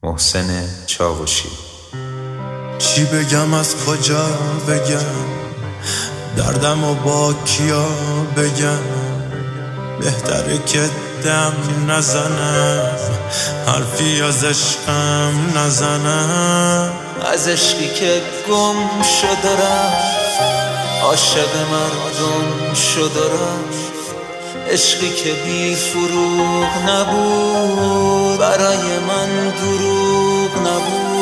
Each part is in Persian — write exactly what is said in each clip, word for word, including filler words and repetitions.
محسن چاوشی. چی بگم از کجا بگم، دردم و با کیا بگم، بهتره که دم نزنم، حرفی از عشقم نزنم. از عشقی که گم شد و رفت، عاشق مردم شد و رفت، عشقی که بی فروغ نبود، برای من دروغ نبود.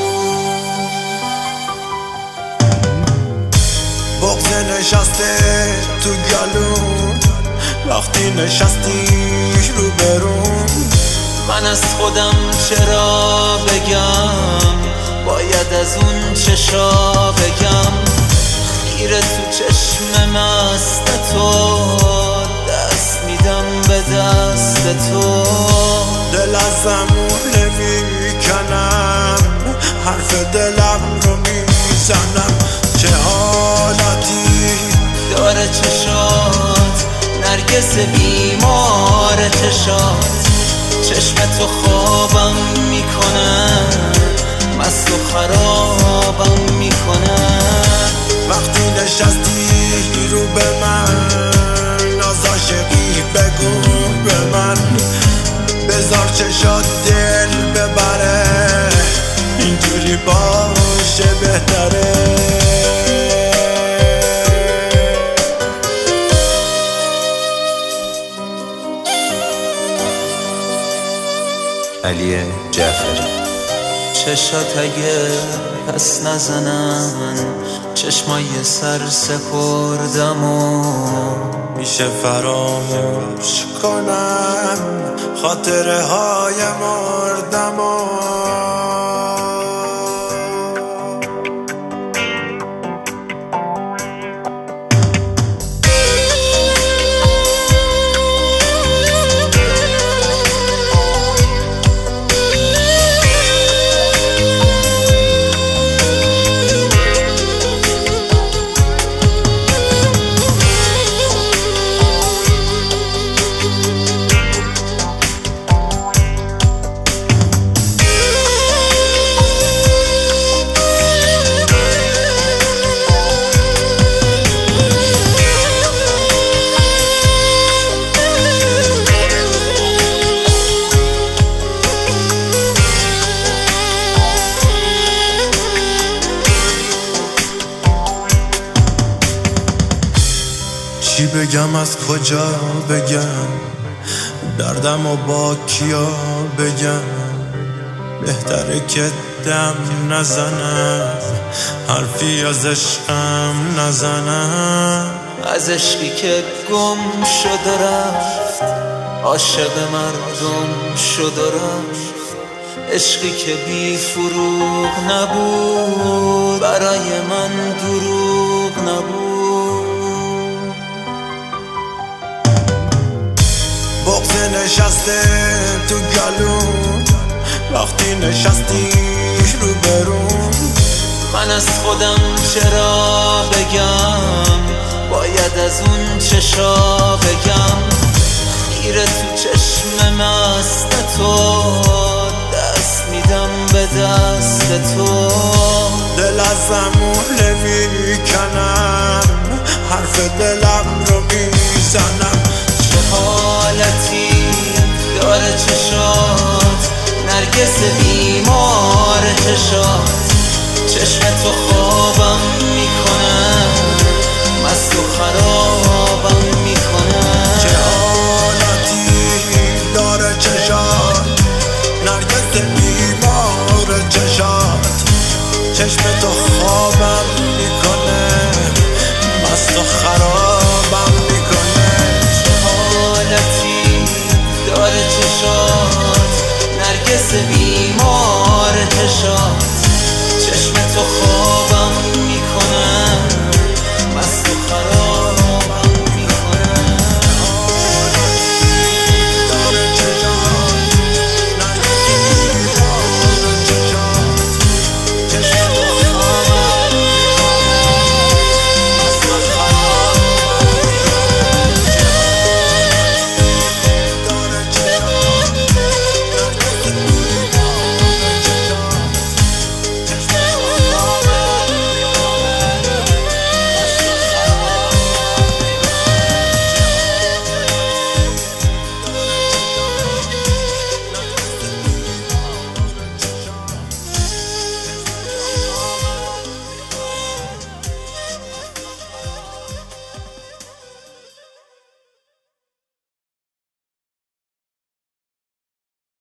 بغض نشسته تو گلوم، وقتی نشستی رو برون. من از خودم چرا بگم، باید از اون چشا بگم. خیره تو چشم مست تو، دست میدم به دست تو. دل ازمون نمیکنم، حرف دلم رو میزنم. چه حالتی داره چشات، نرگس بیمار چشات. چشم تو خوابم میکنه، مست و خرابم میکنه. وقتی نشستی رو به من، ناز عاشقی بگو به من. بذار چشات دل ببره، اینجوری باشه بهتره. علی جعفری. چشات اگه پس نزنن، چشمای سر سپردم و میشه فراموش کنم خاطره های مردم و چی بگم از کجا بگم، دردم و با کیا بگم. بهتره که دم نزنم، حرفی از عشقم نزنم. از عشقی که گم شد و رفت، عاشق مردم شد و رفت، عشقی که بی فروغ نبود، برای من دروغ نبود. بغض نشسته تو گلوم، وقتی نشستی رو برون. من از خودم چرا بگم، باید از اون چشا بگم. خیره تو چشم مست تو، دست میدم به دست تو. دل ازمون نمیکنم، حرف دلم رو میزنم. چه حالتی داره چشات، نرگس بیمار چشات. چشم تو خوابم میکنه، مست و خرابم میکنه. چه حالتی داره چشات، نرگس بیمار چشات. چشم تو خوابم میکنه، مست و خرابم میکنه. چه حالتی داره چشات، نرگس بیمار چشات. چشم تو خوابم